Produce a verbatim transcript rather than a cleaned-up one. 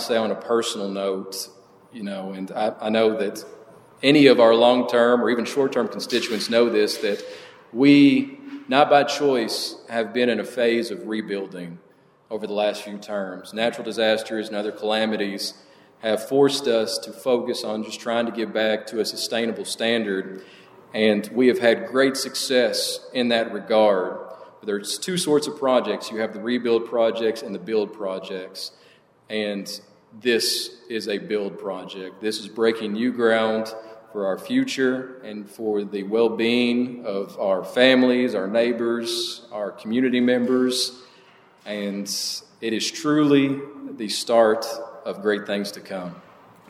say on a personal note, you know, and I, I know that any of our long-term or even short-term constituents know this, that we, not by choice, have been in a phase of rebuilding over the last few terms. Natural disasters and other calamities have forced us to focus on just trying to get back to a sustainable standard, and we have had great success in that regard. There's two sorts of projects. You have the rebuild projects and the build projects, and this is a build project. This is breaking new ground for our future and for the well-being of our families, our neighbors, our community members, and it is truly the start of great things to come.